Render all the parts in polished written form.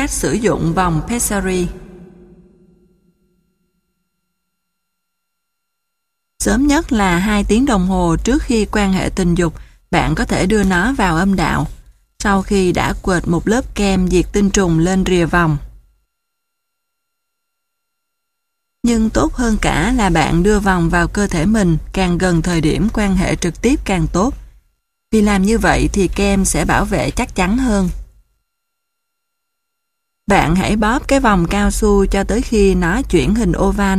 Cách sử dụng vòng Pessary. Sớm nhất là 2 tiếng đồng hồ trước khi quan hệ tình dục, bạn có thể đưa nó vào âm đạo, sau khi đã quệt một lớp kem diệt tinh trùng lên rìa vòng. Nhưng tốt hơn cả là bạn đưa vòng vào cơ thể mình càng gần thời điểm quan hệ trực tiếp càng tốt, vì làm như vậy thì kem sẽ bảo vệ chắc chắn hơn. Bạn hãy bóp cái vòng cao su cho tới khi nó chuyển hình oval,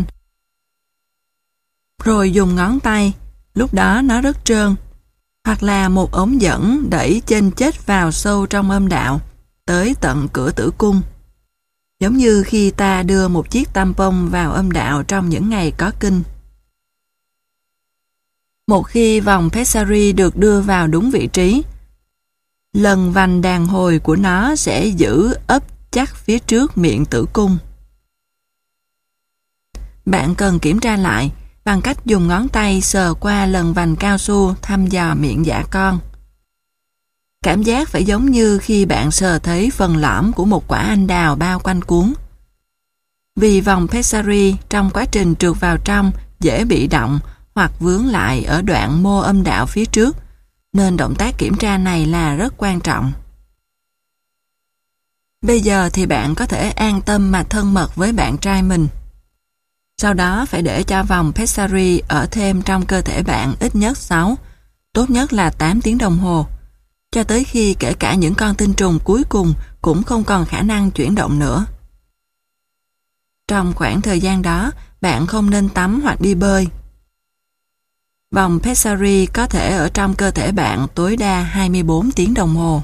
rồi dùng ngón tay, lúc đó nó rất trơn, hoặc là một ống dẫn đẩy chân chết vào sâu trong âm đạo, tới tận cửa tử cung. Giống như khi ta đưa một chiếc tampon vào âm đạo trong những ngày có kinh. Một khi vòng Pessary được đưa vào đúng vị trí, lần vành đàn hồi của nó sẽ giữ ấp chắc phía trước miệng tử cung. Bạn cần kiểm tra lại bằng cách dùng ngón tay sờ qua lần vành cao su thăm dò miệng dạ con. Cảm giác phải giống như khi bạn sờ thấy phần lõm của một quả anh đào bao quanh cuống. Vì vòng Pessary trong quá trình trượt vào trong dễ bị động hoặc vướng lại ở đoạn mô âm đạo phía trước, nên động tác kiểm tra này là rất quan trọng. Bây giờ thì bạn có thể an tâm mà thân mật với bạn trai mình. Sau đó phải để cho vòng Pessary ở thêm trong cơ thể bạn ít nhất 6, tốt nhất là 8 tiếng đồng hồ, cho tới khi kể cả những con tinh trùng cuối cùng cũng không còn khả năng chuyển động nữa. Trong khoảng thời gian đó, bạn không nên tắm hoặc đi bơi. Vòng Pessary có thể ở trong cơ thể bạn tối đa 24 tiếng đồng hồ.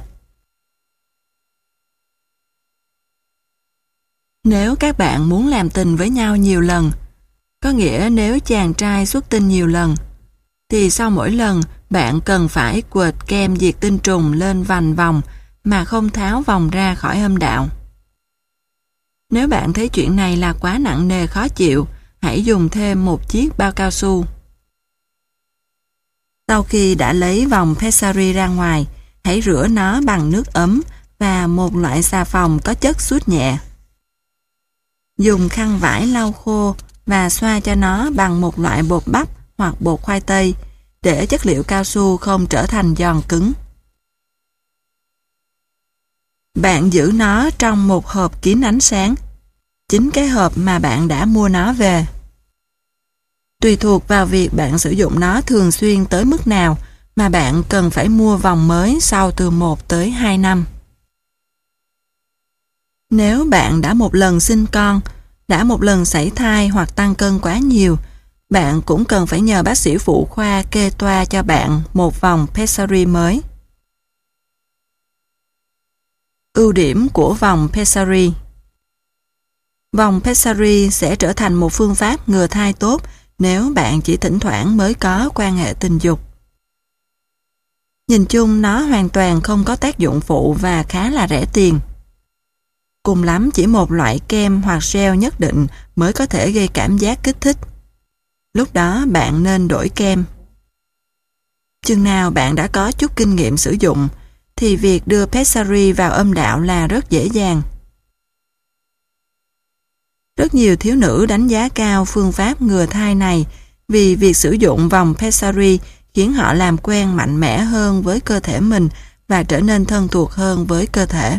Nếu các bạn muốn làm tình với nhau nhiều lần, có nghĩa nếu chàng trai xuất tinh nhiều lần, thì sau mỗi lần bạn cần phải quệt kem diệt tinh trùng lên vành vòng mà không tháo vòng ra khỏi âm đạo. Nếu bạn thấy chuyện này là quá nặng nề khó chịu, hãy dùng thêm một chiếc bao cao su. Sau khi đã lấy vòng Pessary ra ngoài, hãy rửa nó bằng nước ấm và một loại xà phòng có chất sút nhẹ. Dùng khăn vải lau khô và xoa cho nó bằng một loại bột bắp hoặc bột khoai tây để chất liệu cao su không trở thành giòn cứng. Bạn giữ nó trong một hộp kín ánh sáng, chính cái hộp mà bạn đã mua nó về. Tùy thuộc vào việc bạn sử dụng nó thường xuyên tới mức nào mà bạn cần phải mua vòng mới sau từ 1 tới 2 năm. Nếu bạn đã một lần sinh con, đã một lần sảy thai hoặc tăng cân quá nhiều, bạn cũng cần phải nhờ bác sĩ phụ khoa kê toa cho bạn một vòng Pessary mới. Ưu điểm của vòng Pessary. Vòng Pessary sẽ trở thành một phương pháp ngừa thai tốt nếu bạn chỉ thỉnh thoảng mới có quan hệ tình dục. Nhìn chung nó hoàn toàn không có tác dụng phụ và khá là rẻ tiền. Cùng lắm chỉ một loại kem hoặc gel nhất định mới có thể gây cảm giác kích thích. Lúc đó bạn nên đổi kem. Chừng nào bạn đã có chút kinh nghiệm sử dụng, thì việc đưa Pessary vào âm đạo là rất dễ dàng. Rất nhiều thiếu nữ đánh giá cao phương pháp ngừa thai này vì việc sử dụng vòng Pessary khiến họ làm quen mạnh mẽ hơn với cơ thể mình và trở nên thân thuộc hơn với cơ thể.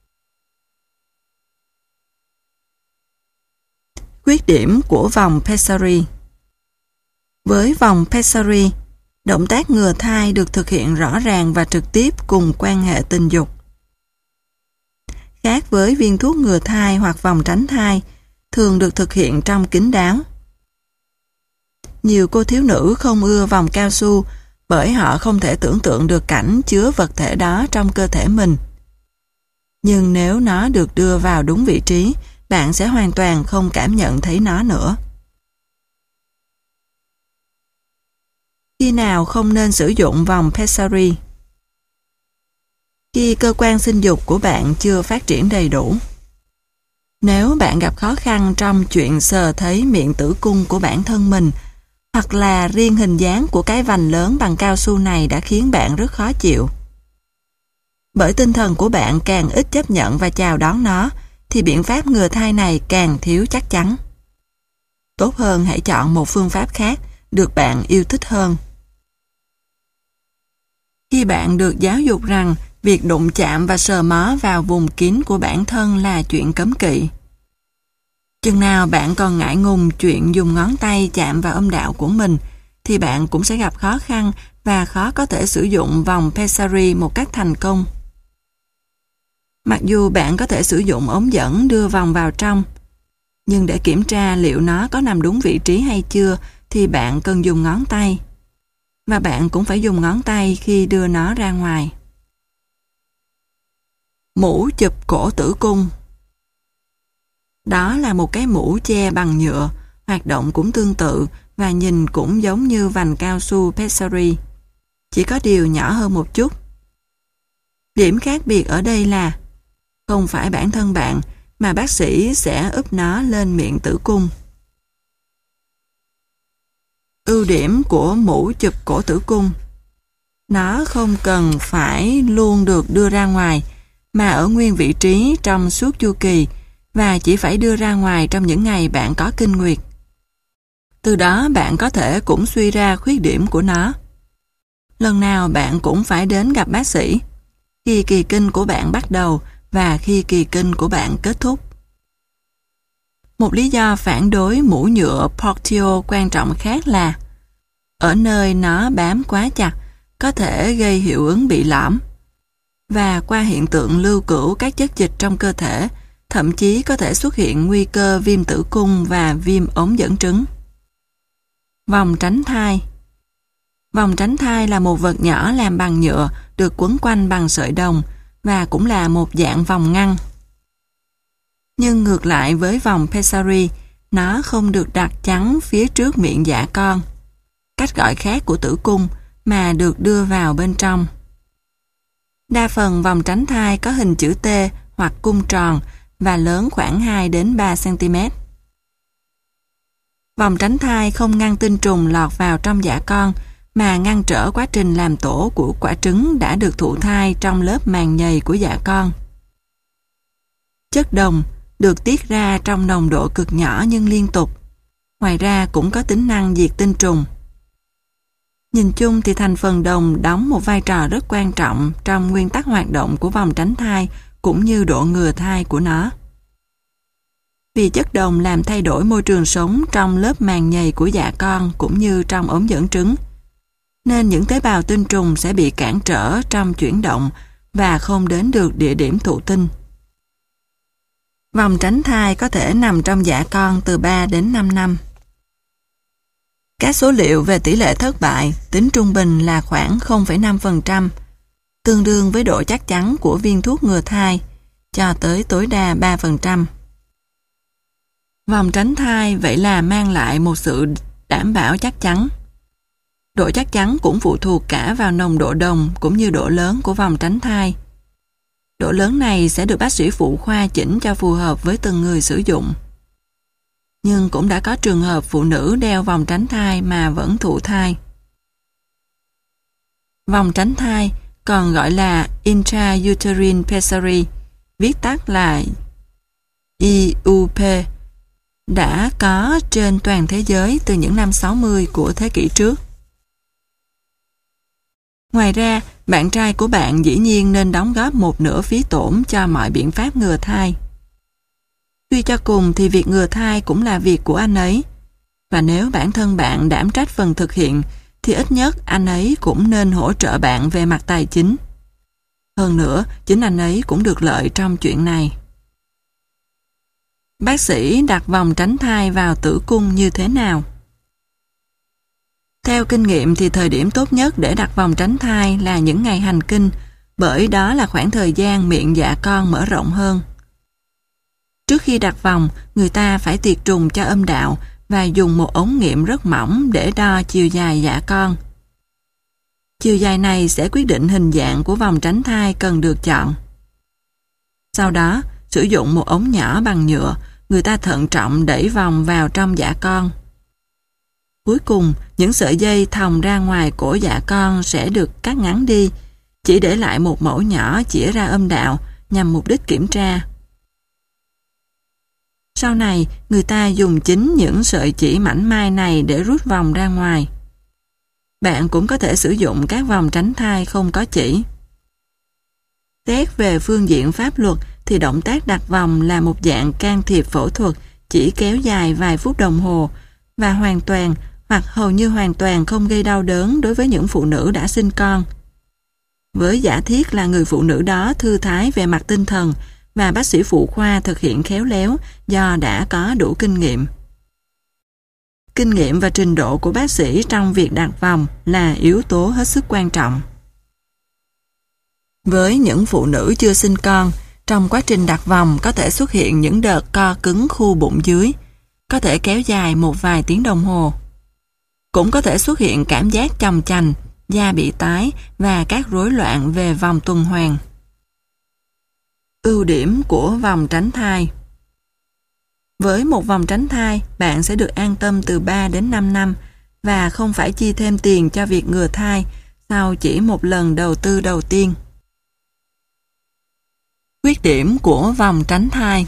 Khuyết điểm của vòng Pessary. Với vòng Pessary, động tác ngừa thai được thực hiện rõ ràng và trực tiếp cùng quan hệ tình dục. Khác với viên thuốc ngừa thai hoặc vòng tránh thai, thường được thực hiện trong kín đáo. Nhiều cô thiếu nữ không ưa vòng cao su bởi họ không thể tưởng tượng được cảnh chứa vật thể đó trong cơ thể mình. Nhưng nếu nó được đưa vào đúng vị trí, bạn sẽ hoàn toàn không cảm nhận thấy nó nữa. Khi nào không nên sử dụng vòng Pessary? Khi cơ quan sinh dục của bạn chưa phát triển đầy đủ. Nếu bạn gặp khó khăn trong chuyện sờ thấy miệng tử cung của bản thân mình, hoặc là riêng hình dáng của cái vành lớn bằng cao su này đã khiến bạn rất khó chịu. Bởi tinh thần của bạn càng ít chấp nhận và chào đón nó, thì biện pháp ngừa thai này càng thiếu chắc chắn. Tốt hơn hãy chọn một phương pháp khác được bạn yêu thích hơn. Khi bạn được giáo dục rằng việc đụng chạm và sờ mó vào vùng kín của bản thân là chuyện cấm kỵ, chừng nào bạn còn ngại ngùng chuyện dùng ngón tay chạm vào âm đạo của mình, thì bạn cũng sẽ gặp khó khăn và khó có thể sử dụng vòng pessary một cách thành công. Mặc dù bạn có thể sử dụng ống dẫn đưa vòng vào trong, nhưng để kiểm tra liệu nó có nằm đúng vị trí hay chưa thì bạn cần dùng ngón tay. Và bạn cũng phải dùng ngón tay khi đưa nó ra ngoài. Mũ chụp cổ tử cung. Đó là một cái mũ che bằng nhựa, hoạt động cũng tương tự và nhìn cũng giống như vành cao su pessary, chỉ có điều nhỏ hơn một chút. Điểm khác biệt ở đây là không phải bản thân bạn mà bác sĩ sẽ úp nó lên miệng tử cung. Ưu điểm của mũ chụp cổ tử cung: nó không cần phải luôn được đưa ra ngoài, mà ở nguyên vị trí trong suốt chu kỳ và chỉ phải đưa ra ngoài trong những ngày bạn có kinh nguyệt. Từ đó bạn có thể cũng suy ra khuyết điểm của nó. Lần nào bạn cũng phải đến gặp bác sĩ, khi kỳ kinh của bạn bắt đầu và khi kỳ kinh của bạn kết thúc. Một lý do phản đối mũ nhựa Portio quan trọng khác là ở nơi nó bám quá chặt có thể gây hiệu ứng bị lõm, và qua hiện tượng lưu cữu các chất dịch trong cơ thể, thậm chí có thể xuất hiện nguy cơ viêm tử cung và viêm ống dẫn trứng. Vòng tránh thai. Vòng tránh thai là một vật nhỏ làm bằng nhựa được quấn quanh bằng sợi đồng và cũng là một dạng vòng ngăn. Nhưng ngược lại với vòng pessary, nó không được đặt chắn phía trước miệng dạ con, cách gọi khác của tử cung, mà được đưa vào bên trong. Đa phần vòng tránh thai có hình chữ T hoặc cung tròn và lớn khoảng 2 đến 3 cm. Vòng tránh thai không ngăn tinh trùng lọt vào trong dạ con, mà ngăn trở quá trình làm tổ của quả trứng đã được thụ thai trong lớp màng nhầy của dạ con. Chất đồng được tiết ra trong nồng độ cực nhỏ nhưng liên tục. Ngoài ra cũng có tính năng diệt tinh trùng. Nhìn chung thì thành phần đồng đóng một vai trò rất quan trọng trong nguyên tắc hoạt động của vòng tránh thai cũng như độ ngừa thai của nó. Vì chất đồng làm thay đổi môi trường sống trong lớp màng nhầy của dạ con cũng như trong ống dẫn trứng, nên những tế bào tinh trùng sẽ bị cản trở trong chuyển động và không đến được địa điểm thụ tinh. Vòng tránh thai có thể nằm trong dạ con từ 3 đến 5 năm. Các số liệu về tỷ lệ thất bại tính trung bình là khoảng 0,5%, tương đương với độ chắc chắn của viên thuốc ngừa thai, cho tới tối đa 3%. Vòng tránh thai vậy là mang lại một sự đảm bảo chắc chắn. Độ chắc chắn cũng phụ thuộc cả vào nồng độ đồng cũng như độ lớn của vòng tránh thai. Độ lớn này sẽ được bác sĩ phụ khoa chỉnh cho phù hợp với từng người sử dụng. Nhưng cũng đã có trường hợp phụ nữ đeo vòng tránh thai mà vẫn thụ thai. Vòng tránh thai còn gọi là intrauterine pessary, viết tắt là IUP, đã có trên toàn thế giới từ những năm 60 của thế kỷ trước. Ngoài ra, bạn trai của bạn dĩ nhiên nên đóng góp một nửa phí tổn cho mọi biện pháp ngừa thai. Suy cho cùng thì việc ngừa thai cũng là việc của anh ấy, và nếu bản thân bạn đảm trách phần thực hiện thì ít nhất anh ấy cũng nên hỗ trợ bạn về mặt tài chính. Hơn nữa, chính anh ấy cũng được lợi trong chuyện này. Bác sĩ đặt vòng tránh thai vào tử cung như thế nào? Theo kinh nghiệm thì thời điểm tốt nhất để đặt vòng tránh thai là những ngày hành kinh, bởi đó là khoảng thời gian miệng dạ con mở rộng hơn. Trước khi đặt vòng, người ta phải tiệt trùng cho âm đạo và dùng một ống nghiệm rất mỏng để đo chiều dài dạ con. Chiều dài này sẽ quyết định hình dạng của vòng tránh thai cần được chọn. Sau đó, sử dụng một ống nhỏ bằng nhựa, người ta thận trọng đẩy vòng vào trong dạ con. Cuối cùng, những sợi dây thòng ra ngoài cổ dạ con sẽ được cắt ngắn đi, chỉ để lại một mẫu nhỏ chĩa ra âm đạo nhằm mục đích kiểm tra. Sau này, người ta dùng chính những sợi chỉ mảnh mai này để rút vòng ra ngoài. Bạn cũng có thể sử dụng các vòng tránh thai không có chỉ. Xét về phương diện pháp luật thì động tác đặt vòng là một dạng can thiệp phẫu thuật chỉ kéo dài vài phút đồng hồ và hoàn toàn hoặc hầu như hoàn toàn không gây đau đớn đối với những phụ nữ đã sinh con. Với giả thiết là người phụ nữ đó thư thái về mặt tinh thần và bác sĩ phụ khoa thực hiện khéo léo do đã có đủ kinh nghiệm. Kinh nghiệm và trình độ của bác sĩ trong việc đặt vòng là yếu tố hết sức quan trọng. Với những phụ nữ chưa sinh con, trong quá trình đặt vòng có thể xuất hiện những đợt co cứng khu bụng dưới, có thể kéo dài một vài tiếng đồng hồ. Cũng có thể xuất hiện cảm giác chồng chành, da bị tái và các rối loạn về vòng tuần hoàn. Ưu điểm của vòng tránh thai. Với một vòng tránh thai, bạn sẽ được an tâm từ 3 đến 5 năm và không phải chi thêm tiền cho việc ngừa thai sau chỉ một lần đầu tư đầu tiên. Khuyết điểm của vòng tránh thai.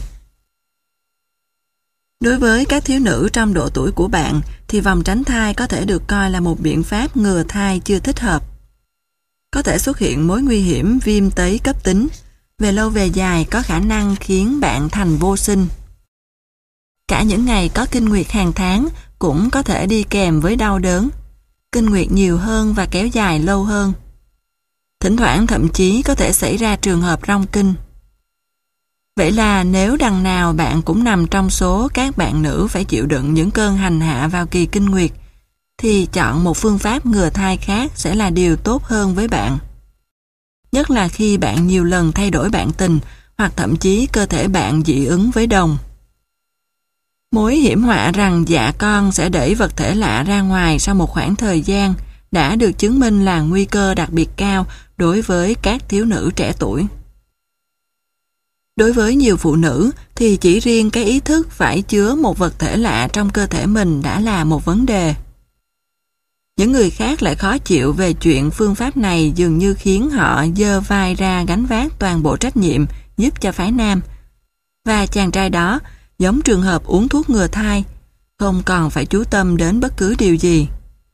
Đối với các thiếu nữ trong độ tuổi của bạn thì vòng tránh thai có thể được coi là một biện pháp ngừa thai chưa thích hợp. Có thể xuất hiện mối nguy hiểm viêm tấy cấp tính, về lâu về dài có khả năng khiến bạn thành vô sinh. Cả những ngày có kinh nguyệt hàng tháng cũng có thể đi kèm với đau đớn, kinh nguyệt nhiều hơn và kéo dài lâu hơn. Thỉnh thoảng thậm chí có thể xảy ra trường hợp rong kinh. Vậy là nếu đằng nào bạn cũng nằm trong số các bạn nữ phải chịu đựng những cơn hành hạ vào kỳ kinh nguyệt, thì chọn một phương pháp ngừa thai khác sẽ là điều tốt hơn với bạn. Nhất là khi bạn nhiều lần thay đổi bạn tình hoặc thậm chí cơ thể bạn dị ứng với đồng. Mối hiểm họa rằng dạ con sẽ đẩy vật thể lạ ra ngoài sau một khoảng thời gian đã được chứng minh là nguy cơ đặc biệt cao đối với các thiếu nữ trẻ tuổi. Đối với nhiều phụ nữ thì chỉ riêng cái ý thức phải chứa một vật thể lạ trong cơ thể mình đã là một vấn đề. Những người khác lại khó chịu về chuyện phương pháp này dường như khiến họ giơ vai ra gánh vác toàn bộ trách nhiệm giúp cho phái nam. Và chàng trai đó, giống trường hợp uống thuốc ngừa thai, không còn phải chú tâm đến bất cứ điều gì.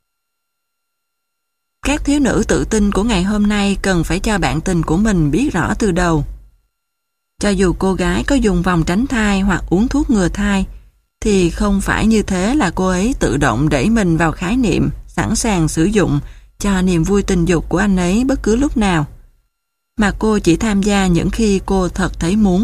Các thiếu nữ tự tin của ngày hôm nay cần phải cho bạn tình của mình biết rõ từ đầu. Cho dù cô gái có dùng vòng tránh thai hoặc uống thuốc ngừa thai, thì không phải như thế là cô ấy tự động đẩy mình vào khái niệm sẵn sàng sử dụng cho niềm vui tình dục của anh ấy bất cứ lúc nào, mà cô chỉ tham gia những khi cô thật thấy muốn.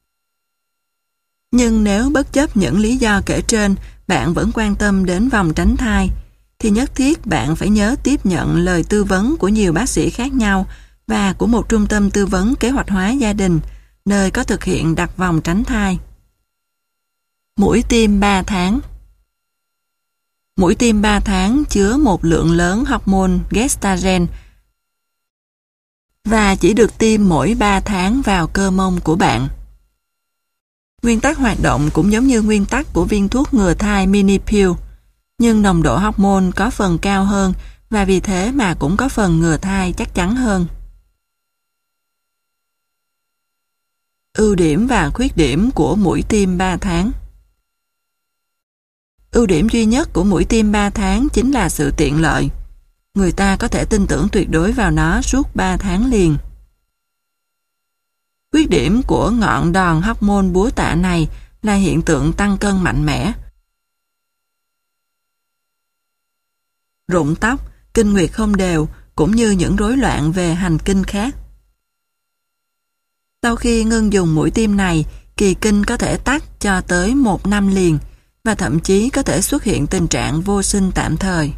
Nhưng nếu bất chấp những lý do kể trên, bạn vẫn quan tâm đến vòng tránh thai, thì nhất thiết bạn phải nhớ tiếp nhận lời tư vấn của nhiều bác sĩ khác nhau và của một trung tâm tư vấn kế hoạch hóa gia đình, nơi có thực hiện đặt vòng tránh thai. Mũi tiêm 3 tháng. Mũi tiêm 3 tháng chứa một lượng lớn hormone gestagen và chỉ được tiêm mỗi 3 tháng vào cơ mông của bạn. Nguyên tắc hoạt động cũng giống như nguyên tắc của viên thuốc ngừa thai mini pill, nhưng nồng độ hormone có phần cao hơn và vì thế mà cũng có phần ngừa thai chắc chắn hơn. Ưu điểm và khuyết điểm của mũi tiêm 3 tháng. Ưu điểm duy nhất của mũi tiêm 3 tháng chính là sự tiện lợi. Người ta có thể tin tưởng tuyệt đối vào nó suốt 3 tháng liền. Khuyết điểm của ngọn đòn hormone búa tạ này là hiện tượng tăng cân mạnh mẽ. Rụng tóc, kinh nguyệt không đều cũng như những rối loạn về hành kinh khác. Sau khi ngưng dùng mũi tiêm này, kỳ kinh có thể tắc cho tới 1 năm liền và thậm chí có thể xuất hiện tình trạng vô sinh tạm thời.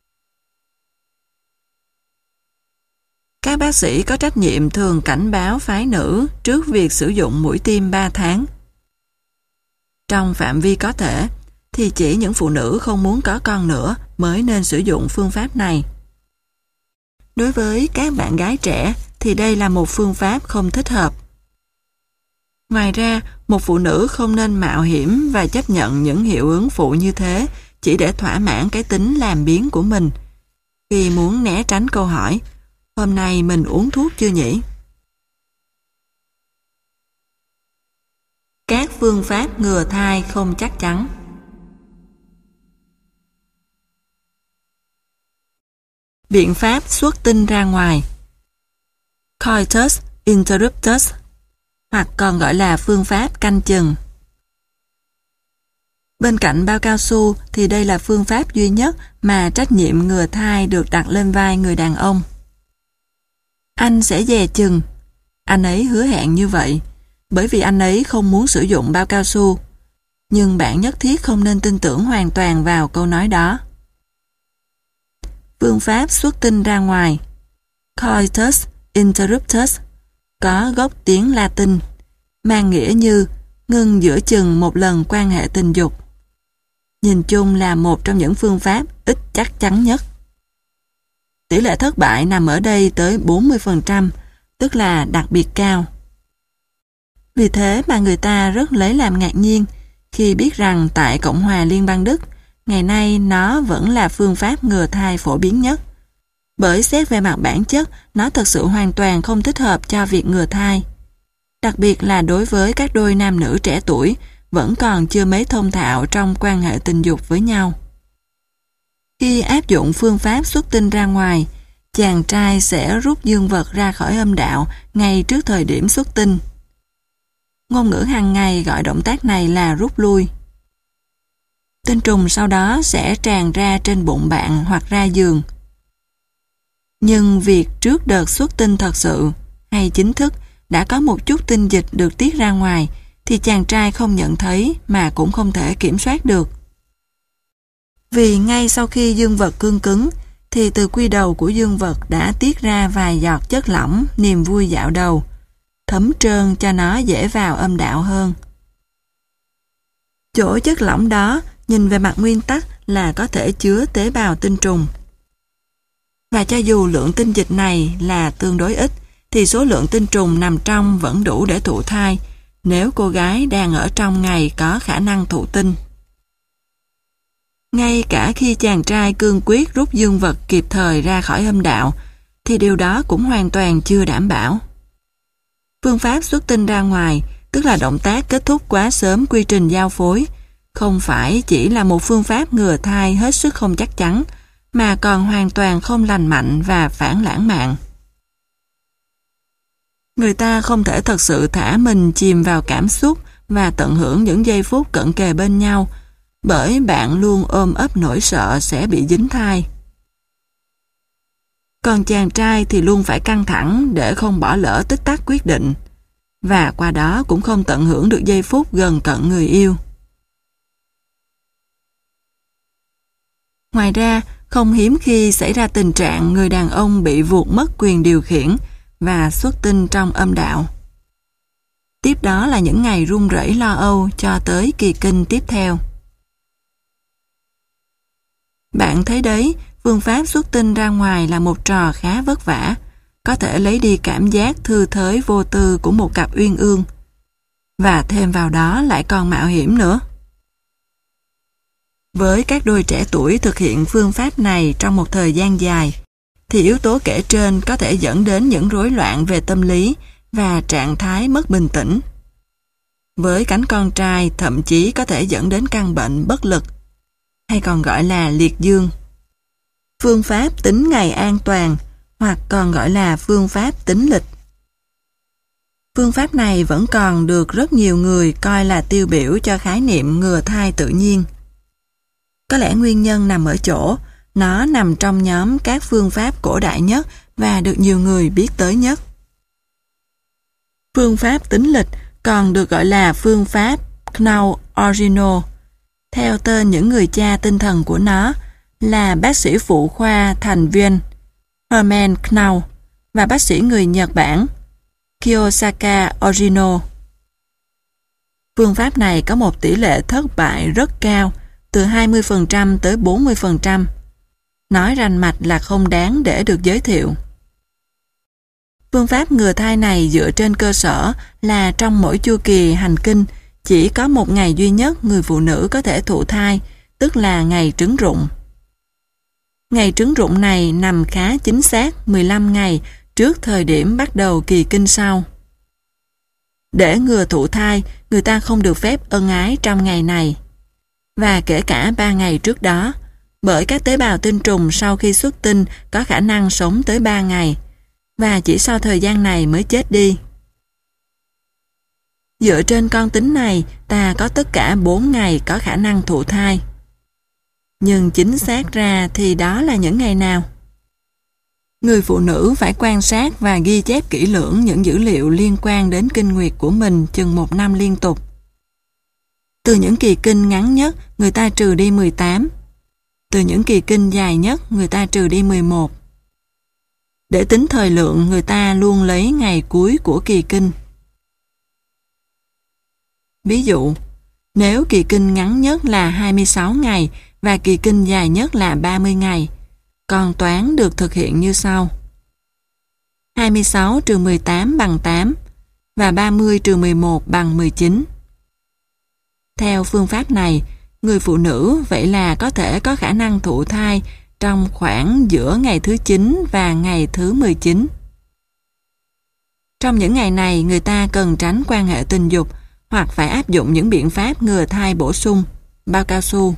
Các bác sĩ có trách nhiệm thường cảnh báo phái nữ trước việc sử dụng mũi tiêm 3 tháng. Trong phạm vi có thể, thì chỉ những phụ nữ không muốn có con nữa mới nên sử dụng phương pháp này. Đối với các bạn gái trẻ thì đây là một phương pháp không thích hợp. Ngoài ra, một phụ nữ không nên mạo hiểm và chấp nhận những hiệu ứng phụ như thế chỉ để thỏa mãn cái tính làm biếng của mình, khi muốn né tránh câu hỏi hôm nay mình uống thuốc chưa nhỉ? Các phương pháp ngừa thai không chắc chắn. Biện pháp xuất tinh ra ngoài, coitus interruptus, hoặc còn gọi là phương pháp canh chừng. Bên cạnh bao cao su thì đây là phương pháp duy nhất mà trách nhiệm ngừa thai được đặt lên vai người đàn ông. Anh sẽ dè chừng. Anh ấy hứa hẹn như vậy, bởi vì anh ấy không muốn sử dụng bao cao su. Nhưng bạn nhất thiết không nên tin tưởng hoàn toàn vào câu nói đó. Phương pháp xuất tinh ra ngoài, coitus interruptus, có gốc tiếng Latin, mang nghĩa như ngưng giữa chừng một lần quan hệ tình dục. Nhìn chung là một trong những phương pháp ít chắc chắn nhất. Tỷ lệ thất bại nằm ở đây tới 40%, tức là đặc biệt cao. Vì thế mà người ta rất lấy làm ngạc nhiên khi biết rằng tại Cộng hòa Liên bang Đức, ngày nay nó vẫn là phương pháp ngừa thai phổ biến nhất. Bởi xét về mặt bản chất, nó thực sự hoàn toàn không thích hợp cho việc ngừa thai. Đặc biệt là đối với các đôi nam nữ trẻ tuổi, vẫn còn chưa mấy thông thạo trong quan hệ tình dục với nhau. Khi áp dụng phương pháp xuất tinh ra ngoài, chàng trai sẽ rút dương vật ra khỏi âm đạo ngay trước thời điểm xuất tinh. Ngôn ngữ hàng ngày gọi động tác này là rút lui. Tinh trùng sau đó sẽ tràn ra trên bụng bạn hoặc ra giường. Nhưng việc trước đợt xuất tinh thật sự hay chính thức đã có một chút tinh dịch được tiết ra ngoài thì chàng trai không nhận thấy mà cũng không thể kiểm soát được. Vì ngay sau khi dương vật cương cứng thì từ quy đầu của dương vật đã tiết ra vài giọt chất lỏng niềm vui dạo đầu, thấm trơn cho nó dễ vào âm đạo hơn. Chỗ chất lỏng đó nhìn về mặt nguyên tắc là có thể chứa tế bào tinh trùng. Và cho dù lượng tinh dịch này là tương đối ít thì số lượng tinh trùng nằm trong vẫn đủ để thụ thai nếu cô gái đang ở trong ngày có khả năng thụ tinh. Ngay cả khi chàng trai cương quyết rút dương vật kịp thời ra khỏi âm đạo thì điều đó cũng hoàn toàn chưa đảm bảo. Phương pháp xuất tinh ra ngoài, tức là động tác kết thúc quá sớm quy trình giao phối, không phải chỉ là một phương pháp ngừa thai hết sức không chắc chắn, mà còn hoàn toàn không lành mạnh và phản lãng mạn. Người ta không thể thật sự thả mình chìm vào cảm xúc và tận hưởng những giây phút cận kề bên nhau, bởi bạn luôn ôm ấp nỗi sợ sẽ bị dính thai. Còn chàng trai thì luôn phải căng thẳng để không bỏ lỡ tích tắc quyết định, và qua đó cũng không tận hưởng được giây phút gần cận người yêu. Ngoài ra, không hiếm khi xảy ra tình trạng người đàn ông bị vuột mất quyền điều khiển và xuất tinh trong âm đạo. Tiếp đó là những ngày run rẩy lo âu cho tới kỳ kinh tiếp theo. Bạn thấy đấy, phương pháp xuất tinh ra ngoài là một trò khá vất vả, có thể lấy đi cảm giác thư thới vô tư của một cặp uyên ương. Và thêm vào đó lại còn mạo hiểm nữa. Với các đôi trẻ tuổi thực hiện phương pháp này trong một thời gian dài, thì yếu tố kể trên có thể dẫn đến những rối loạn về tâm lý và trạng thái mất bình tĩnh. Với cánh con trai thậm chí có thể dẫn đến căn bệnh bất lực, hay còn gọi là liệt dương. Phương pháp tính ngày an toàn, hoặc còn gọi là phương pháp tính lịch. Phương pháp này vẫn còn được rất nhiều người coi là tiêu biểu cho khái niệm ngừa thai tự nhiên. Có lẽ nguyên nhân nằm ở chỗ, nó nằm trong nhóm các phương pháp cổ đại nhất và được nhiều người biết tới nhất. Phương pháp tính lịch còn được gọi là phương pháp Knaull Original, theo tên những người cha tinh thần của nó là bác sĩ phụ khoa thành viên Hermann Knaull và bác sĩ người Nhật Bản Kiyosaka Orino. Phương pháp này có một tỷ lệ thất bại rất cao, từ 20% tới 40%. Nói rành mạch là không đáng để được giới thiệu. Phương pháp ngừa thai này dựa trên cơ sở là trong mỗi chu kỳ hành kinh chỉ có một ngày duy nhất người phụ nữ có thể thụ thai, tức là ngày trứng rụng. Ngày trứng rụng này nằm khá chính xác 15 ngày trước thời điểm bắt đầu kỳ kinh sau. Để ngừa thụ thai, người ta không được phép ân ái trong ngày này. Và kể cả 3 ngày trước đó, bởi các tế bào tinh trùng sau khi xuất tinh có khả năng sống tới 3 ngày, và chỉ sau thời gian này mới chết đi. Dựa trên con tính này, ta có tất cả 4 ngày có khả năng thụ thai. Nhưng chính xác ra thì đó là những ngày nào? Người phụ nữ phải quan sát và ghi chép kỹ lưỡng những dữ liệu liên quan đến kinh nguyệt của mình chừng 1 năm liên tục. Từ những kỳ kinh ngắn nhất, người ta trừ đi 18. Từ những kỳ kinh dài nhất, người ta trừ đi 11. Để tính thời lượng, người ta luôn lấy ngày cuối của kỳ kinh. Ví dụ, nếu kỳ kinh ngắn nhất là 26 ngày và kỳ kinh dài nhất là 30 ngày, con toán được thực hiện như sau. 26 trừ 18 bằng 8 và 30 trừ 11 bằng 19. Theo phương pháp này, người phụ nữ vậy là có thể có khả năng thụ thai trong khoảng giữa ngày thứ 9 và ngày thứ 19. Trong những ngày này, người ta cần tránh quan hệ tình dục hoặc phải áp dụng những biện pháp ngừa thai bổ sung, bao cao su.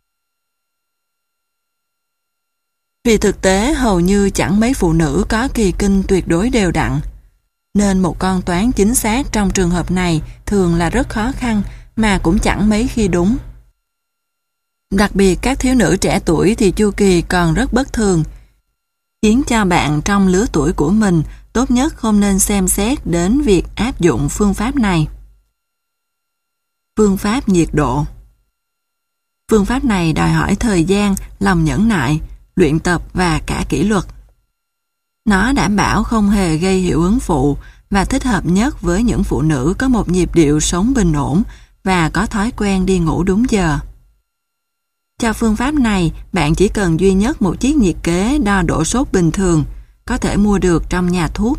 Vì thực tế hầu như chẳng mấy phụ nữ có kỳ kinh tuyệt đối đều đặn, nên một con toán chính xác trong trường hợp này thường là rất khó khăn mà cũng chẳng mấy khi đúng. Đặc biệt các thiếu nữ trẻ tuổi thì chu kỳ còn rất bất thường, khiến cho bạn trong lứa tuổi của mình tốt nhất không nên xem xét đến việc áp dụng phương pháp này. Phương pháp nhiệt độ. Phương pháp này đòi hỏi thời gian, lòng nhẫn nại, luyện tập và cả kỷ luật. Nó đảm bảo không hề gây hiệu ứng phụ và thích hợp nhất với những phụ nữ có một nhịp điệu sống bình ổn và có thói quen đi ngủ đúng giờ. Cho phương pháp này, bạn chỉ cần duy nhất một chiếc nhiệt kế đo độ sốt bình thường, có thể mua được trong nhà thuốc.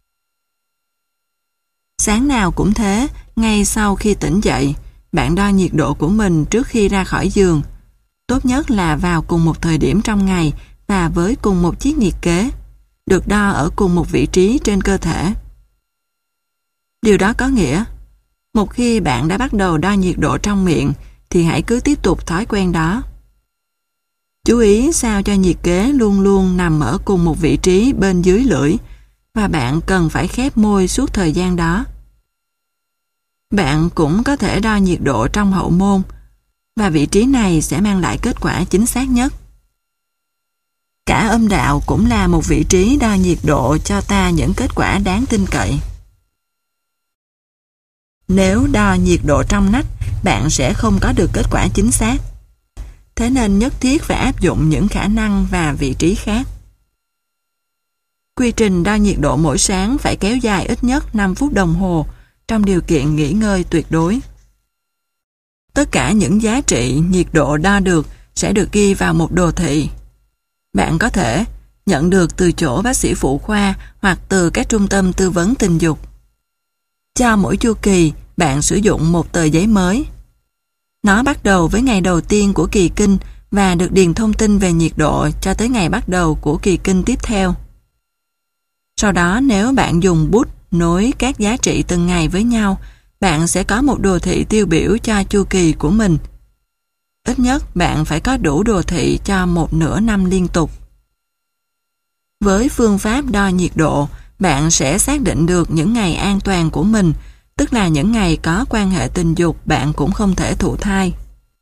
Sáng nào cũng thế, ngay sau khi tỉnh dậy, bạn đo nhiệt độ của mình trước khi ra khỏi giường. Tốt nhất là vào cùng một thời điểm trong ngày và với cùng một chiếc nhiệt kế, được đo ở cùng một vị trí trên cơ thể. Điều đó có nghĩa, một khi bạn đã bắt đầu đo nhiệt độ trong miệng, thì hãy cứ tiếp tục thói quen đó. Chú ý sao cho nhiệt kế luôn luôn nằm ở cùng một vị trí bên dưới lưỡi, và bạn cần phải khép môi suốt thời gian đó. Bạn cũng có thể đo nhiệt độ trong hậu môn, và vị trí này sẽ mang lại kết quả chính xác nhất. Cả âm đạo cũng là một vị trí đo nhiệt độ cho ta những kết quả đáng tin cậy. Nếu đo nhiệt độ trong nách, bạn sẽ không có được kết quả chính xác. Thế nên nhất thiết phải áp dụng những khả năng và vị trí khác. Quy trình đo nhiệt độ mỗi sáng phải kéo dài ít nhất 5 phút đồng hồ trong điều kiện nghỉ ngơi tuyệt đối. Tất cả những giá trị nhiệt độ đo được sẽ được ghi vào một đồ thị. Bạn có thể nhận được từ chỗ bác sĩ phụ khoa hoặc từ các trung tâm tư vấn tình dục. Cho mỗi chu kỳ, bạn sử dụng một tờ giấy mới. Nó bắt đầu với ngày đầu tiên của kỳ kinh và được điền thông tin về nhiệt độ cho tới ngày bắt đầu của kỳ kinh tiếp theo. Sau đó, nếu bạn dùng bút nối các giá trị từng ngày với nhau, bạn sẽ có một đồ thị tiêu biểu cho chu kỳ của mình. Ít nhất bạn phải có đủ đồ thị cho một nửa năm liên tục. Với phương pháp đo nhiệt độ, bạn sẽ xác định được những ngày an toàn của mình, tức là những ngày có quan hệ tình dục bạn cũng không thể thụ thai.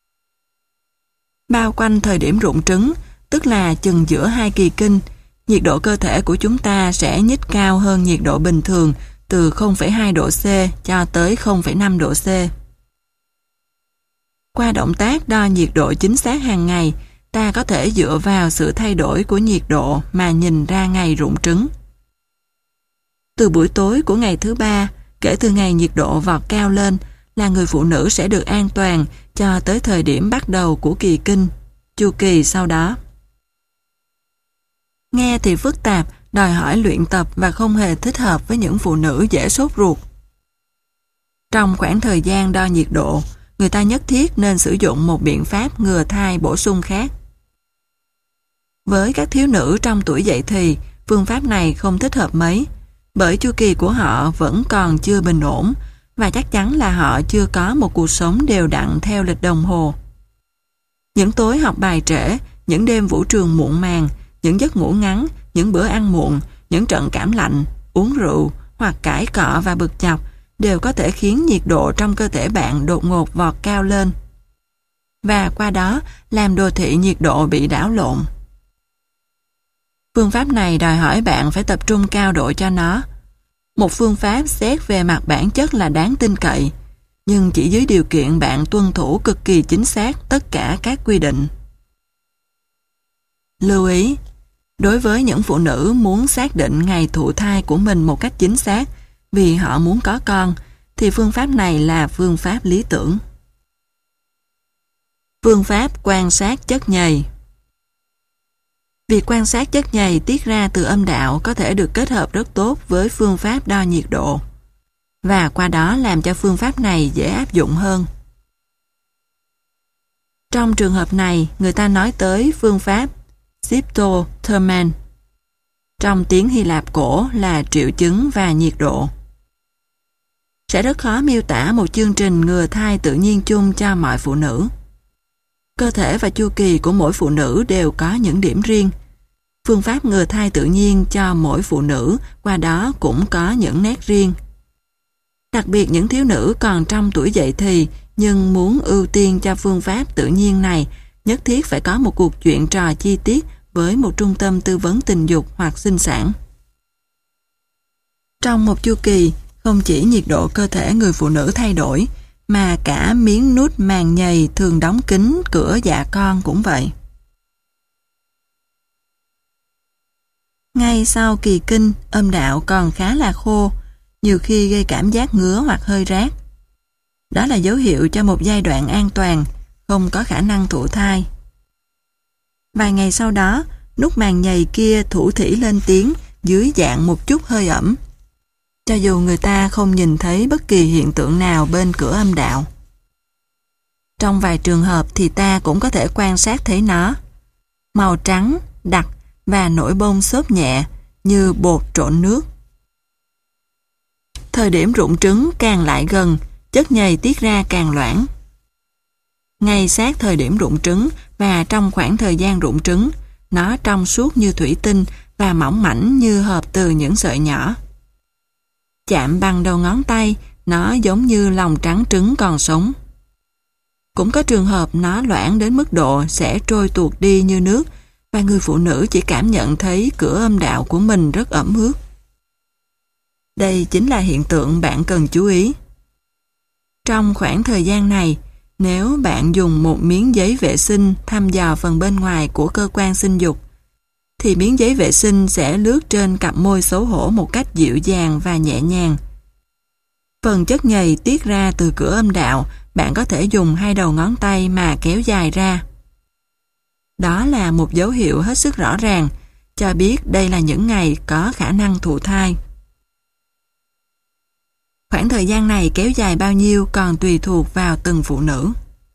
Bao quanh thời điểm rụng trứng, tức là chừng giữa hai kỳ kinh, nhiệt độ cơ thể của chúng ta sẽ nhích cao hơn nhiệt độ bình thường từ 0,2 độ C cho tới 0,5 độ C. Qua động tác đo nhiệt độ chính xác hàng ngày, ta có thể dựa vào sự thay đổi của nhiệt độ mà nhìn ra ngày rụng trứng. Từ buổi tối của ngày thứ 3, kể từ ngày nhiệt độ vọt cao lên, là người phụ nữ sẽ được an toàn cho tới thời điểm bắt đầu của kỳ kinh, chu kỳ sau đó. Nghe thì phức tạp, đòi hỏi luyện tập và không hề thích hợp với những phụ nữ dễ sốt ruột. Trong khoảng thời gian đo nhiệt độ, người ta nhất thiết nên sử dụng một biện pháp ngừa thai bổ sung khác. Với các thiếu nữ trong tuổi dậy thì, phương pháp này không thích hợp mấy, bởi chu kỳ của họ vẫn còn chưa bình ổn, và chắc chắn là họ chưa có một cuộc sống đều đặn theo lịch đồng hồ. Những tối học bài trễ, những đêm vũ trường muộn màng, những giấc ngủ ngắn, những bữa ăn muộn, những trận cảm lạnh, uống rượu hoặc cãi cọ và bực chọc đều có thể khiến nhiệt độ trong cơ thể bạn đột ngột vọt cao lên. Và qua đó làm đồ thị nhiệt độ bị đảo lộn. Phương pháp này đòi hỏi bạn phải tập trung cao độ cho nó. Một phương pháp xét về mặt bản chất là đáng tin cậy, nhưng chỉ dưới điều kiện bạn tuân thủ cực kỳ chính xác tất cả các quy định. Lưu ý, đối với những phụ nữ muốn xác định ngày thụ thai của mình một cách chính xác vì họ muốn có con, thì phương pháp này là phương pháp lý tưởng. Phương pháp quan sát chất nhầy. Việc quan sát chất nhầy tiết ra từ âm đạo có thể được kết hợp rất tốt với phương pháp đo nhiệt độ, và qua đó làm cho phương pháp này dễ áp dụng hơn. Trong trường hợp này, người ta nói tới phương pháp Symptothermen. Trong tiếng Hy Lạp cổ là triệu chứng và nhiệt độ. Sẽ rất khó miêu tả một chương trình ngừa thai tự nhiên chung cho mọi phụ nữ. Cơ thể và chu kỳ của mỗi phụ nữ đều có những điểm riêng. Phương pháp ngừa thai tự nhiên cho mỗi phụ nữ qua đó cũng có những nét riêng. Đặc biệt những thiếu nữ còn trong tuổi dậy thì nhưng muốn ưu tiên cho phương pháp tự nhiên này, nhất thiết phải có một cuộc chuyện trò chi tiết với một trung tâm tư vấn tình dục hoặc sinh sản. Trong một chu kỳ, không chỉ nhiệt độ cơ thể người phụ nữ thay đổi, mà cả miếng nút màng nhầy thường đóng kín cửa dạ con cũng vậy. Ngay sau kỳ kinh, âm đạo còn khá là khô, nhiều khi gây cảm giác ngứa hoặc hơi rát. Đó là dấu hiệu cho một giai đoạn an toàn, không có khả năng thụ thai. Vài ngày sau đó, nút màng nhầy kia thủ thỉ lên tiếng dưới dạng một chút hơi ẩm, cho dù người ta không nhìn thấy bất kỳ hiện tượng nào bên cửa âm đạo. Trong vài trường hợp thì ta cũng có thể quan sát thấy nó. Màu trắng, đặc và nổi bông xốp nhẹ như bột trộn nước. Thời điểm rụng trứng càng lại gần, chất nhầy tiết ra càng loãng. Ngay sát thời điểm rụng trứng và trong khoảng thời gian rụng trứng, nó trong suốt như thủy tinh và mỏng mảnh như hợp từ những sợi nhỏ. Chạm bằng đầu ngón tay, nó giống như lòng trắng trứng còn sống. Cũng có trường hợp nó loãng đến mức độ sẽ trôi tuột đi như nước và người phụ nữ chỉ cảm nhận thấy cửa âm đạo của mình rất ẩm ướt. Đây chính là hiện tượng bạn cần chú ý. Trong khoảng thời gian này, nếu bạn dùng một miếng giấy vệ sinh thăm dò phần bên ngoài của cơ quan sinh dục, thì miếng giấy vệ sinh sẽ lướt trên cặp môi xấu hổ một cách dịu dàng và nhẹ nhàng. Phần chất nhầy tiết ra từ cửa âm đạo, bạn có thể dùng hai đầu ngón tay mà kéo dài ra. Đó là một dấu hiệu hết sức rõ ràng, cho biết đây là những ngày có khả năng thụ thai. Khoảng thời gian này kéo dài bao nhiêu còn tùy thuộc vào từng phụ nữ.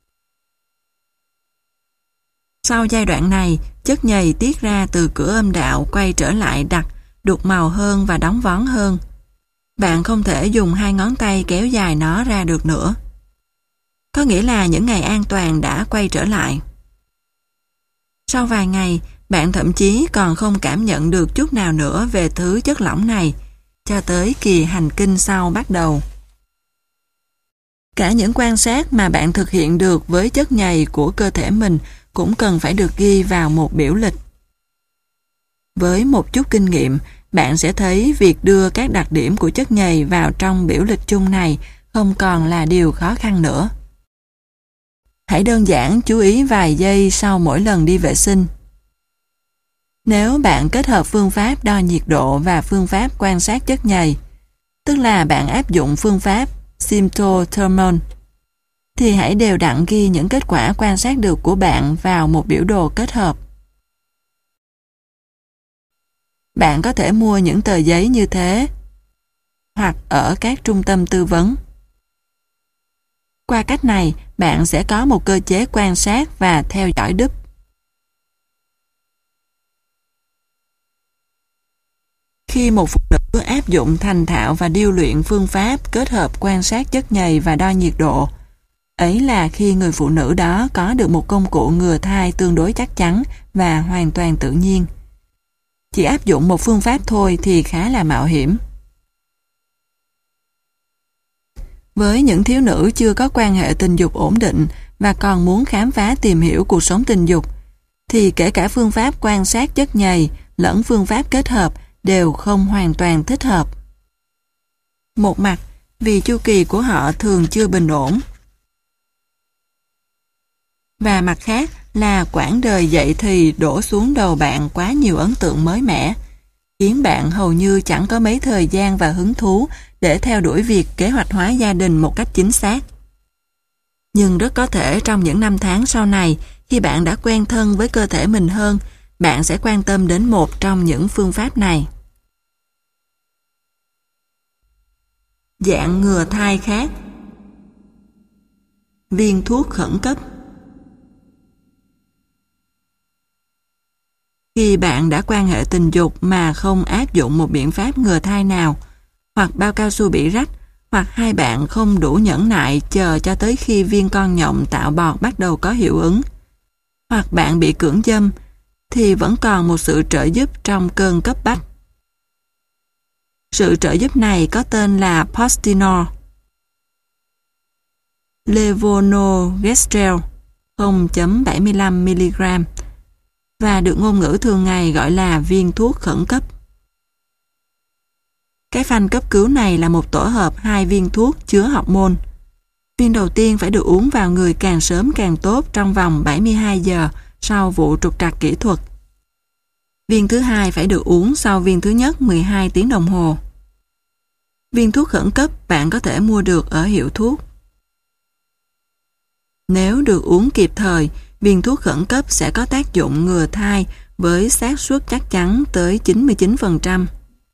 Sau giai đoạn này, chất nhầy tiết ra từ cửa âm đạo quay trở lại đặc, đục màu hơn và đóng vón hơn. Bạn không thể dùng hai ngón tay kéo dài nó ra được nữa. Có nghĩa là những ngày an toàn đã quay trở lại. Sau vài ngày, bạn thậm chí còn không cảm nhận được chút nào nữa về thứ chất lỏng này, cho tới kỳ hành kinh sau bắt đầu. Cả những quan sát mà bạn thực hiện được với chất nhầy của cơ thể mình cũng cần phải được ghi vào một biểu lịch. Với một chút kinh nghiệm, bạn sẽ thấy việc đưa các đặc điểm của chất nhầy vào trong biểu lịch chung này không còn là điều khó khăn nữa. Hãy đơn giản chú ý vài giây sau mỗi lần đi vệ sinh. Nếu bạn kết hợp phương pháp đo nhiệt độ và phương pháp quan sát chất nhầy, tức là bạn áp dụng phương pháp Symptothermen, thì hãy đều đặn ghi những kết quả quan sát được của bạn vào một biểu đồ kết hợp. Bạn có thể mua những tờ giấy như thế, hoặc ở các trung tâm tư vấn. Qua cách này, bạn sẽ có một cơ chế quan sát và theo dõi đúp. Khi một phụ nữ áp dụng thành thạo và điêu luyện phương pháp kết hợp quan sát chất nhầy và đo nhiệt độ, ấy là khi người phụ nữ đó có được một công cụ ngừa thai tương đối chắc chắn và hoàn toàn tự nhiên. Chỉ áp dụng một phương pháp thôi thì khá là mạo hiểm. Với những thiếu nữ chưa có quan hệ tình dục ổn định và còn muốn khám phá tìm hiểu cuộc sống tình dục, thì kể cả phương pháp quan sát chất nhầy lẫn phương pháp kết hợp đều không hoàn toàn thích hợp. Một mặt, vì chu kỳ của họ thường chưa bình ổn. Và mặt khác là quãng đời dậy thì đổ xuống đầu bạn quá nhiều ấn tượng mới mẻ, khiến bạn hầu như chẳng có mấy thời gian và hứng thú để theo đuổi việc kế hoạch hóa gia đình một cách chính xác. Nhưng rất có thể trong những năm tháng sau này, khi bạn đã quen thân với cơ thể mình hơn, bạn sẽ quan tâm đến một trong những phương pháp này. Dạng ngừa thai khác. Viên thuốc khẩn cấp. Khi bạn đã quan hệ tình dục mà không áp dụng một biện pháp ngừa thai nào, hoặc bao cao su bị rách, hoặc hai bạn không đủ nhẫn nại chờ cho tới khi viên con nhộng tạo bọt bắt đầu có hiệu ứng, hoặc bạn bị cưỡng dâm, thì vẫn còn một sự trợ giúp trong cơn cấp bách. Sự trợ giúp này có tên là Postinor, levonorgestrel 0,75mg và được ngôn ngữ thường ngày gọi là viên thuốc khẩn cấp. Cái phanh cấp cứu này là một tổ hợp 2 viên thuốc chứa hormone. Viên đầu tiên phải được uống vào người càng sớm càng tốt trong vòng 72 giờ sau vụ trục trặc kỹ thuật. Viên thứ hai phải được uống sau viên thứ nhất 12 tiếng đồng hồ. Viên thuốc khẩn cấp bạn có thể mua được ở hiệu thuốc. Nếu được uống kịp thời, viên thuốc khẩn cấp sẽ có tác dụng ngừa thai với xác suất chắc chắn tới 99%.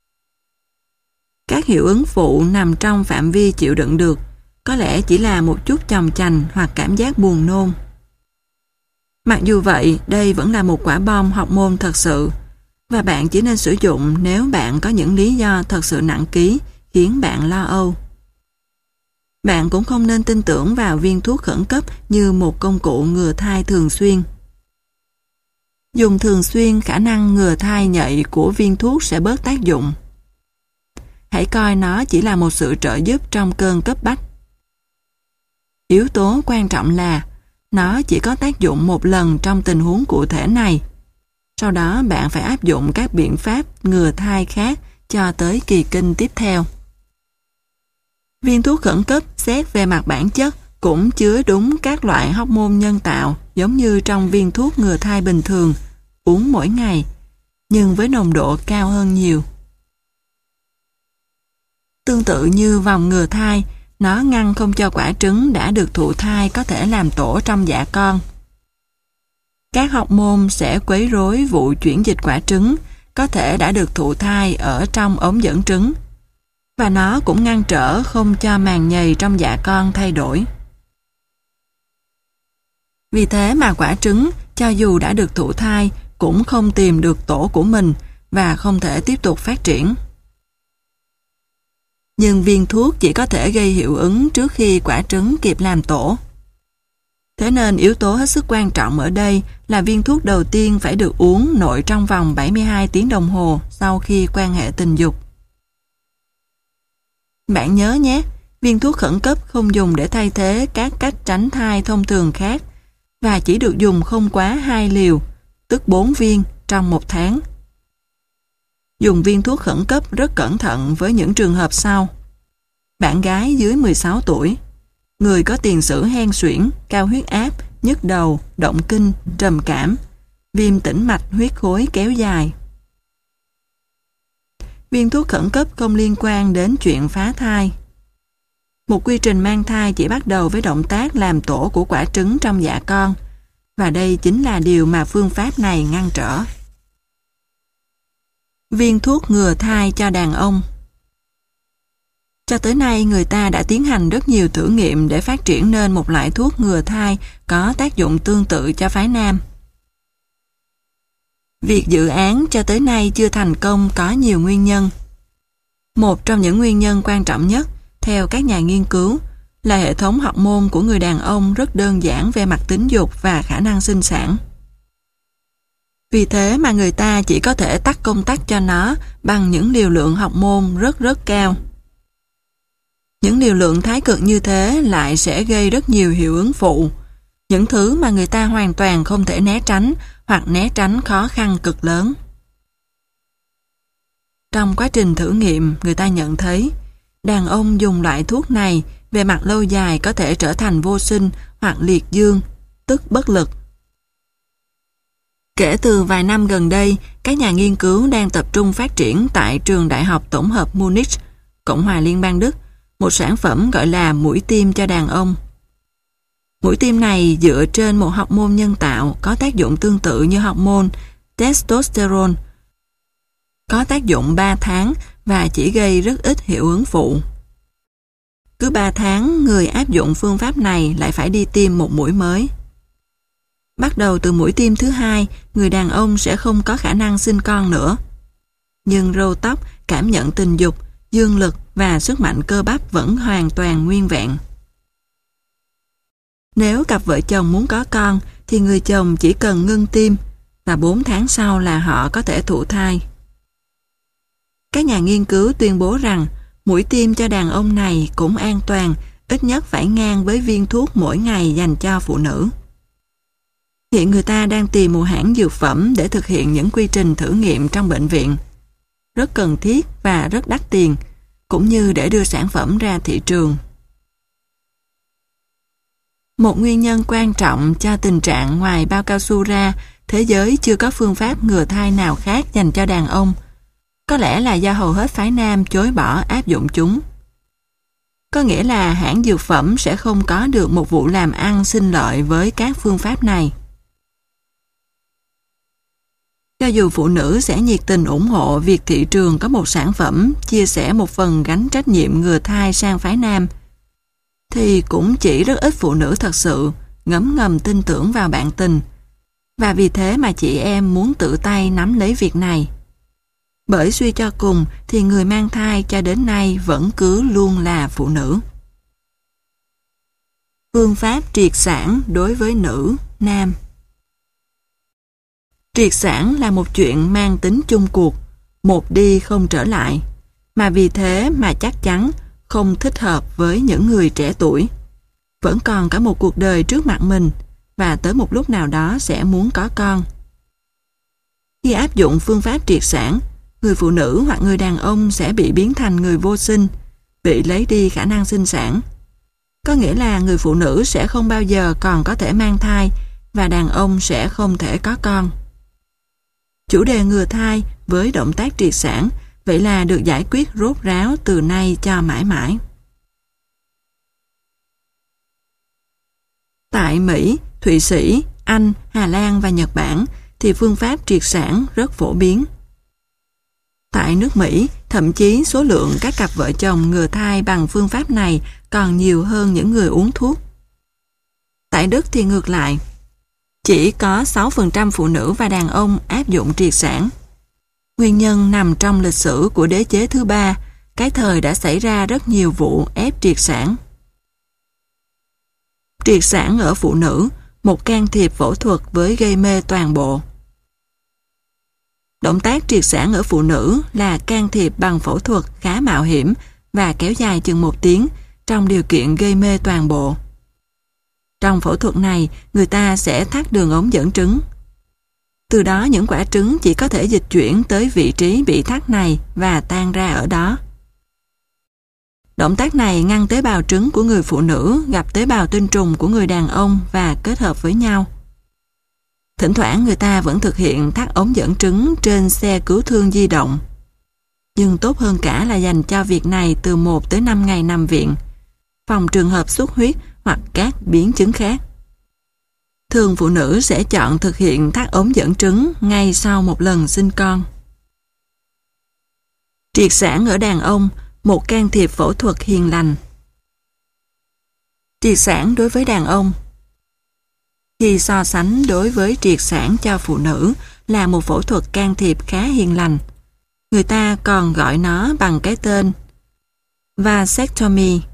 Các hiệu ứng phụ nằm trong phạm vi chịu đựng được, có lẽ chỉ là một chút chòng chành hoặc cảm giác buồn nôn. Mặc dù vậy, đây vẫn là một quả bom hormone thật sự, và bạn chỉ nên sử dụng nếu bạn có những lý do thật sự nặng ký khiến bạn lo âu. Bạn cũng không nên tin tưởng vào viên thuốc khẩn cấp như một công cụ ngừa thai thường xuyên. Dùng thường xuyên, khả năng ngừa thai nhạy của viên thuốc sẽ bớt tác dụng. Hãy coi nó chỉ là một sự trợ giúp trong cơn cấp bách. Yếu tố quan trọng là nó chỉ có tác dụng một lần trong tình huống cụ thể này. Sau đó bạn phải áp dụng các biện pháp ngừa thai khác cho tới kỳ kinh tiếp theo. Viên thuốc khẩn cấp xét về mặt bản chất cũng chứa đúng các loại hormone nhân tạo giống như trong viên thuốc ngừa thai bình thường, uống mỗi ngày, nhưng với nồng độ cao hơn nhiều. Tương tự như vòng ngừa thai, nó ngăn không cho quả trứng đã được thụ thai có thể làm tổ trong dạ con. Các hormone sẽ quấy rối vụ chuyển dịch quả trứng có thể đã được thụ thai ở trong ống dẫn trứng, và nó cũng ngăn trở không cho màng nhầy trong dạ con thay đổi. Vì thế mà quả trứng, cho dù đã được thụ thai, cũng không tìm được tổ của mình và không thể tiếp tục phát triển. Nhưng viên thuốc chỉ có thể gây hiệu ứng trước khi quả trứng kịp làm tổ. Thế nên yếu tố hết sức quan trọng ở đây là viên thuốc đầu tiên phải được uống nội trong vòng 72 tiếng đồng hồ sau khi quan hệ tình dục. Bạn nhớ nhé, viên thuốc khẩn cấp không dùng để thay thế các cách tránh thai thông thường khác và chỉ được dùng không quá 2 liều, tức 4 viên trong 1 tháng. Dùng viên thuốc khẩn cấp rất cẩn thận với những trường hợp sau. Bạn gái dưới 16 tuổi, người có tiền sử hen suyễn, cao huyết áp, nhức đầu, động kinh, trầm cảm, viêm tĩnh mạch huyết khối kéo dài. Viên thuốc khẩn cấp không liên quan đến chuyện phá thai. Một quy trình mang thai chỉ bắt đầu với động tác làm tổ của quả trứng trong dạ con, và đây chính là điều mà phương pháp này ngăn trở. Viên thuốc ngừa thai cho đàn ông. Cho tới nay, người ta đã tiến hành rất nhiều thử nghiệm để phát triển nên một loại thuốc ngừa thai có tác dụng tương tự cho phái nam. Việc dự án cho tới nay chưa thành công có nhiều nguyên nhân. Một trong những nguyên nhân quan trọng nhất, theo các nhà nghiên cứu, là hệ thống hormone của người đàn ông rất đơn giản về mặt tính dục và khả năng sinh sản. Vì thế mà người ta chỉ có thể tắt công tắc cho nó bằng những liều lượng hormone rất rất cao. Những liều lượng thái cực như thế lại sẽ gây rất nhiều hiệu ứng phụ, những thứ mà người ta hoàn toàn không thể né tránh hoặc né tránh khó khăn cực lớn. Trong quá trình thử nghiệm, người ta nhận thấy đàn ông dùng loại thuốc này về mặt lâu dài có thể trở thành vô sinh hoặc liệt dương, tức bất lực. Kể từ vài năm gần đây, các nhà nghiên cứu đang tập trung phát triển tại trường đại học tổng hợp Munich, Cộng hòa Liên bang Đức, một sản phẩm gọi là mũi tiêm cho đàn ông. Mũi tiêm này dựa trên một hormone nhân tạo có tác dụng tương tự như hormone testosterone, có tác dụng 3 tháng và chỉ gây rất ít hiệu ứng phụ. Cứ 3 tháng, người áp dụng phương pháp này lại phải đi tiêm một mũi mới. Bắt đầu từ mũi tiêm thứ 2, người đàn ông sẽ không có khả năng sinh con nữa. Nhưng râu tóc, cảm nhận tình dục, dương lực và sức mạnh cơ bắp vẫn hoàn toàn nguyên vẹn. Nếu cặp vợ chồng muốn có con, thì người chồng chỉ cần ngưng tiêm, và 4 tháng sau là họ có thể thụ thai. Các nhà nghiên cứu tuyên bố rằng mũi tiêm cho đàn ông này cũng an toàn, ít nhất phải ngang với viên thuốc mỗi ngày dành cho phụ nữ. Hiện người ta đang tìm một hãng dược phẩm để thực hiện những quy trình thử nghiệm trong bệnh viện. Rất cần thiết và rất đắt tiền, cũng như để đưa sản phẩm ra thị trường. Một nguyên nhân quan trọng cho tình trạng ngoài bao cao su ra, thế giới chưa có phương pháp ngừa thai nào khác dành cho đàn ông. Có lẽ là do hầu hết phái nam chối bỏ áp dụng chúng. Có nghĩa là hãng dược phẩm sẽ không có được một vụ làm ăn sinh lợi với các phương pháp này. Cho dù phụ nữ sẽ nhiệt tình ủng hộ việc thị trường có một sản phẩm chia sẻ một phần gánh trách nhiệm ngừa thai sang phái nam, thì cũng chỉ rất ít phụ nữ thật sự ngấm ngầm tin tưởng vào bạn tình, và vì thế mà chị em muốn tự tay nắm lấy việc này. Bởi suy cho cùng thì người mang thai cho đến nay vẫn cứ luôn là phụ nữ. Phương pháp triệt sản đối với nữ, nam. Triệt sản là một chuyện mang tính chung cuộc, một đi không trở lại, mà vì thế mà chắc chắn không thích hợp với những người trẻ tuổi. Vẫn còn cả một cuộc đời trước mặt mình, và tới một lúc nào đó sẽ muốn có con. Khi áp dụng phương pháp triệt sản, người phụ nữ hoặc người đàn ông sẽ bị biến thành người vô sinh, bị lấy đi khả năng sinh sản. Có nghĩa là người phụ nữ sẽ không bao giờ còn có thể mang thai, và đàn ông sẽ không thể có con. Chủ đề ngừa thai với động tác triệt sản vậy là được giải quyết rốt ráo từ nay cho mãi mãi. Tại Mỹ, Thụy Sĩ, Anh, Hà Lan và Nhật Bản thì phương pháp triệt sản rất phổ biến. Tại nước Mỹ, thậm chí số lượng các cặp vợ chồng ngừa thai bằng phương pháp này còn nhiều hơn những người uống thuốc. Tại Đức thì ngược lại, chỉ có 6% phụ nữ và đàn ông áp dụng triệt sản. Nguyên nhân nằm trong lịch sử của đế chế thứ 3, cái thời đã xảy ra rất nhiều vụ ép triệt sản. Triệt sản ở phụ nữ, một can thiệp phẫu thuật với gây mê toàn bộ. Động tác triệt sản ở phụ nữ là can thiệp bằng phẫu thuật khá mạo hiểm và kéo dài chừng 1 tiếng trong điều kiện gây mê toàn bộ. Trong phẫu thuật này, người ta sẽ thắt đường ống dẫn trứng. Từ đó những quả trứng chỉ có thể dịch chuyển tới vị trí bị thắt này và tan ra ở đó. Động tác này ngăn tế bào trứng của người phụ nữ gặp tế bào tinh trùng của người đàn ông và kết hợp với nhau. Thỉnh thoảng người ta vẫn thực hiện thắt ống dẫn trứng trên xe cứu thương di động. Nhưng tốt hơn cả là dành cho việc này từ 1 tới 5 ngày nằm viện, phòng trường hợp xuất huyết hoặc các biến chứng khác. Thường phụ nữ sẽ chọn thực hiện thắt ống dẫn trứng ngay sau một lần sinh con. Triệt sản ở đàn ông, một can thiệp phẫu thuật hiền lành. Triệt sản đối với đàn ông. Khi so sánh đối với triệt sản cho phụ nữ, là một phẫu thuật can thiệp khá hiền lành. Người ta còn gọi nó bằng cái tên vasectomy.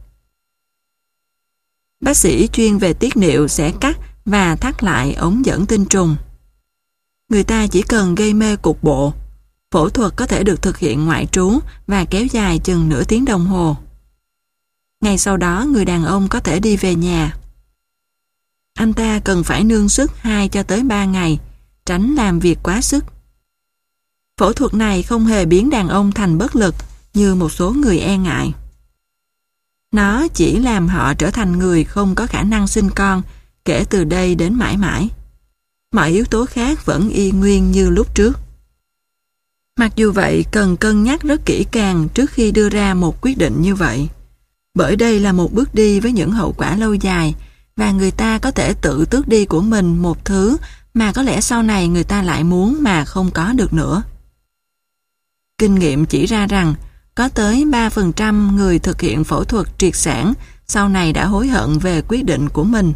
Bác sĩ chuyên về tiết niệu sẽ cắt và thắt lại ống dẫn tinh trùng. Người ta chỉ cần gây mê cục bộ. Phẫu thuật có thể được thực hiện ngoại trú và kéo dài chừng nửa tiếng đồng hồ. Ngay sau đó người đàn ông có thể đi về nhà. Anh ta cần phải nương sức 2 cho tới 3 ngày, tránh làm việc quá sức. Phẫu thuật này không hề biến đàn ông thành bất lực như một số người e ngại. Nó chỉ làm họ trở thành người không có khả năng sinh con kể từ đây đến mãi mãi. Mọi yếu tố khác vẫn y nguyên như lúc trước. Mặc dù vậy, cần cân nhắc rất kỹ càng trước khi đưa ra một quyết định như vậy. Bởi đây là một bước đi với những hậu quả lâu dài và người ta có thể tự tước đi của mình một thứ mà có lẽ sau này người ta lại muốn mà không có được nữa. Kinh nghiệm chỉ ra rằng có tới 3% người thực hiện phẫu thuật triệt sản sau này đã hối hận về quyết định của mình.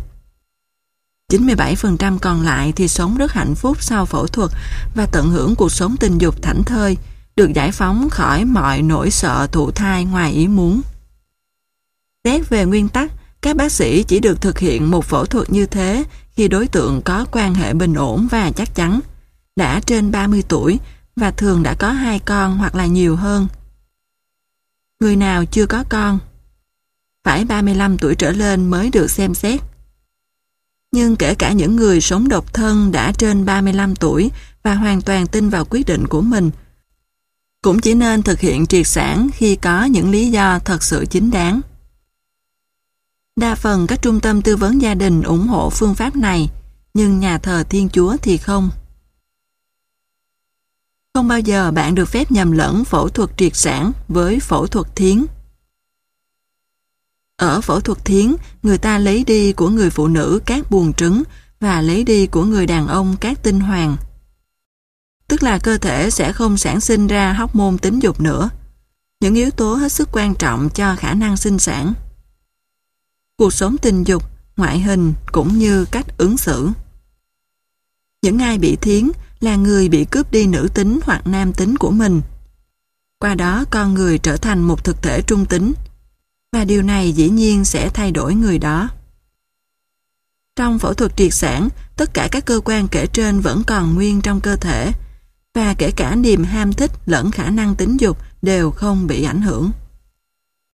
97% còn lại thì sống rất hạnh phúc sau phẫu thuật và tận hưởng cuộc sống tình dục thảnh thơi, được giải phóng khỏi mọi nỗi sợ thụ thai ngoài ý muốn. Xét về nguyên tắc, các bác sĩ chỉ được thực hiện một phẫu thuật như thế khi đối tượng có quan hệ bình ổn và chắc chắn, đã trên 30 tuổi và thường đã có 2 con hoặc là nhiều hơn. Người nào chưa có con, phải 35 tuổi trở lên mới được xem xét. Nhưng kể cả những người sống độc thân đã trên 35 tuổi và hoàn toàn tin vào quyết định của mình, cũng chỉ nên thực hiện triệt sản khi có những lý do thật sự chính đáng. Đa phần các trung tâm tư vấn gia đình ủng hộ phương pháp này, nhưng nhà thờ Thiên Chúa thì không. Không bao giờ bạn được phép nhầm lẫn phẫu thuật triệt sản với phẫu thuật thiến. Ở phẫu thuật thiến, người ta lấy đi của người phụ nữ các buồng trứng và lấy đi của người đàn ông các tinh hoàn. Tức là cơ thể sẽ không sản sinh ra hormone tính dục nữa, những yếu tố hết sức quan trọng cho khả năng sinh sản. Cuộc sống tình dục, ngoại hình cũng như cách ứng xử. Những ai bị thiến là người bị cướp đi nữ tính hoặc nam tính của mình. Qua đó con người trở thành một thực thể trung tính, và điều này dĩ nhiên sẽ thay đổi người đó. Trong phẫu thuật triệt sản, tất cả các cơ quan kể trên vẫn còn nguyên trong cơ thể, và kể cả niềm ham thích lẫn khả năng tính dục đều không bị ảnh hưởng.